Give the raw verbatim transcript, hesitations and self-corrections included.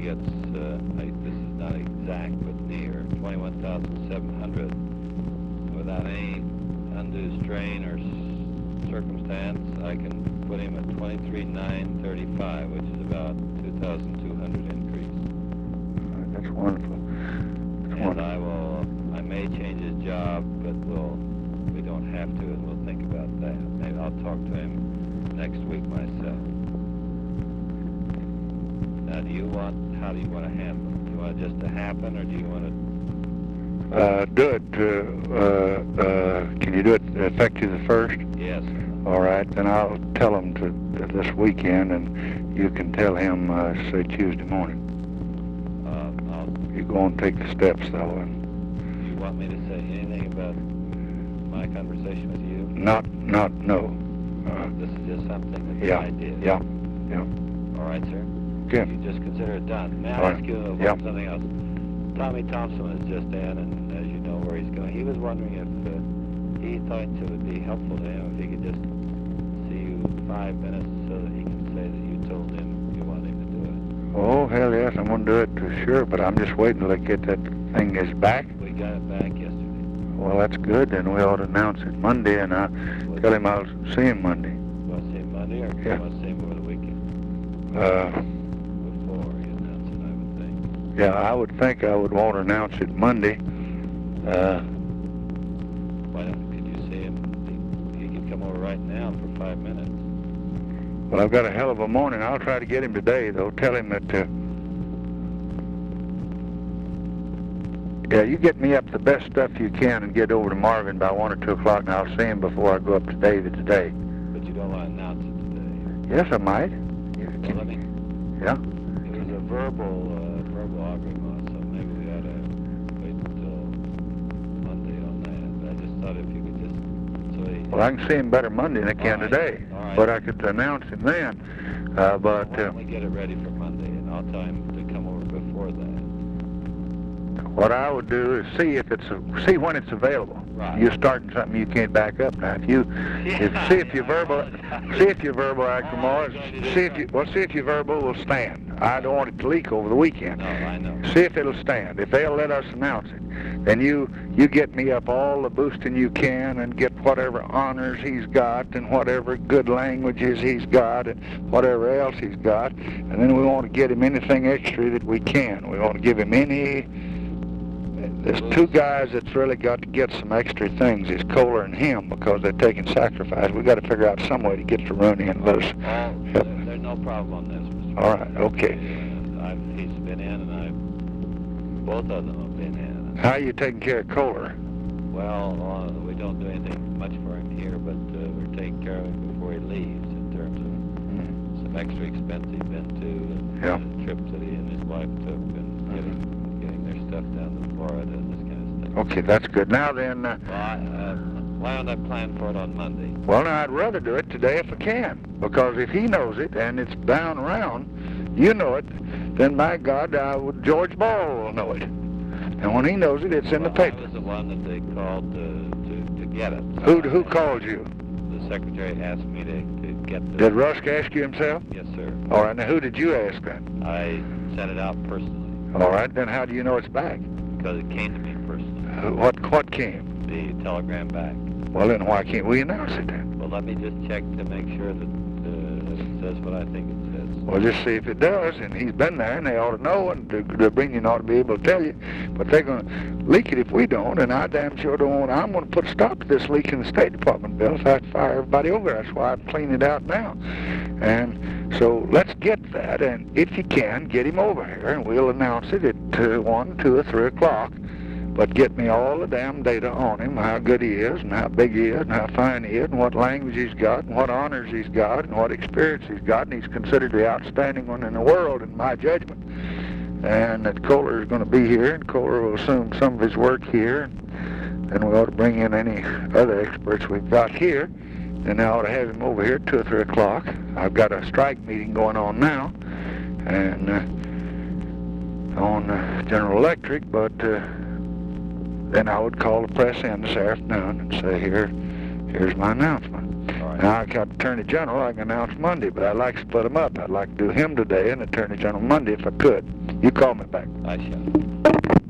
gets, uh, I, this is not exact, but near twenty-one thousand seven hundred without any undue strain or circumstance. I can put him at twenty-three thousand nine hundred thirty-five, which is about two thousand two hundred increase. That's wonderful. That's and wonderful. I will, I may change his job, but we'll, we don't have to, and we'll think about that. Maybe I'll talk to him next week myself. Now, do you want, how do you want to handle it? Do you want it just to happen, or do you want to... Uh, do it, uh, uh, uh, can you do it effective the first? Yes. All right, then I'll tell him to, to this weekend, and you can tell him, uh, say, Tuesday morning. Uh, I'll, You go and take the steps, though. And do you want me to say anything about my conversation with you? not, not, no. Uh, This is just something that yeah, I did. yeah, yeah. All right, sir? Okay. You just consider it done. May I All right. ask you about Yeah. something else? Tommy Thompson is just in, and as you know where he's going. He was wondering if uh, he thought it would be helpful to him if he could just see you five minutes so that he can say that you told him you want him to do it. Oh, hell yes, I'm going to do it for sure, but I'm just waiting till I get that thing is back. We got it back yesterday. Well, that's good, then we ought to announce it Monday, and I'll tell him I'll see him Monday. You want to see him Monday, or Yeah. you want to see him over the weekend? Uh, Before you announce it, I would think. yeah, I would think I would want to announce it Monday. Uh, Why don't, could you see him? He, he could come over right now for five minutes. well, I've got a hell of a morning. I'll try to get him today, though. Tell him that, uh, yeah, you get me up the best stuff you can and get over to Marvin by one or two o'clock, and I'll see him before I go up to David today. But you don't want to announce it today. Yes, I might. You Well, can- let me... yeah. It was a verbal, uh, verbal agreement, so maybe we ought to wait until Monday on that. But I just thought if you could just, so he... Well, I can see him better Monday than I can All right. today, All right. but I could announce him then. Uh, but Why uh, don't we get it ready for Monday, and I'll tell him to come over before that. what I would do is see if it's a, see when it's available. Right. You're starting something you can't back up now. If you if, see if your verbal see if your verbal acrimony see if you well see if your verbal will stand. I don't want it to leak over the weekend. No, I know. See if it'll stand. If they'll let us announce it, then you you get me up all the boosting you can and get whatever honors he's got and whatever good languages he's got and whatever else he's got, and then we want to get him anything extra that we can. We want to give him any. There's two guys that's really got to get some extra things. It's Kohler and him because they're taking sacrifice. We got to figure out some way to get to Rooney and loose. All, there, there's no problem on this, Mister All right, okay. Uh, I've, he's been in, and I've, both of them have been in. How are you taking care of Kohler? Well, uh, we don't do anything much for him here, but uh, we're taking care of him before he leaves in terms of Mm-hmm. some extra expense he's been to, and Yeah. uh, trips that he and his wife took, and getting, getting their stuff down to Florida and this kind of stuff. Okay, that's good. Now then, uh, Well, I, uh, why don't I plan for it on Monday? well, now I'd rather do it today if I can, because if he knows it and it's down around, you know it, then by God, uh, George Ball will know it. And when he knows it, it's in the Well, paper. I was the one that they called to, to, to get it. So Who I- who called you? The secretary asked me to, to get the... Did Rusk ask you himself? Yes, sir. All right, now who did you ask then? I sent it out personally, All right, then how do you know it's back? because it came to me personally, Uh, What what came? the telegram back. Well, then why can't we announce it then? Well, let me just check to make sure that, uh, that it says what I think it says. Well, just see if it does, and he's been there, and they ought to know, and the, the Bringing ought to be able to tell you. But they're going to leak it if we don't, and I damn sure don't want. I'm going to put a stop to this leak in the State Department, Bill. So I have to fire everybody over there. That's why I'm cleaning it out now. And so let's get that, and if you can, get him over here, and we'll announce it at uh, one, two, or three o'clock. But get me all the damn data on him, how good he is, and how big he is, and how fine he is, and what language he's got, and what honors he's got, and what experience he's got, and he's considered the outstanding one in the world, in my judgment. And that Kohler is going to be here, and Kohler will assume some of his work here, and we ought to bring in any other experts we've got here, and I ought to have him over here at two or three o'clock. I've got a strike meeting going on now, and uh, on uh, General Electric, but uh, then I would call the press in this afternoon and say, here, here's my announcement. All right. Now, I got Attorney General, I can announce Monday, but I'd like to split them up. I'd like to do him today and Attorney General Monday if I could. You call me back. I shall.